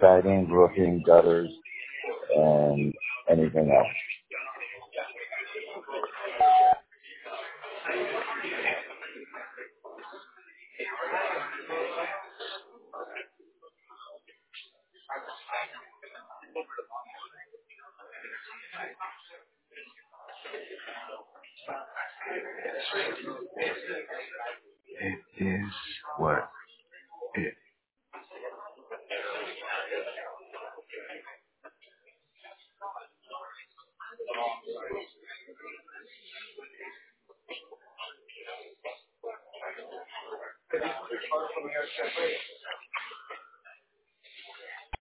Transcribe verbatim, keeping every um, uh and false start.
siding, roofing, gutters, and anything else. It is what it.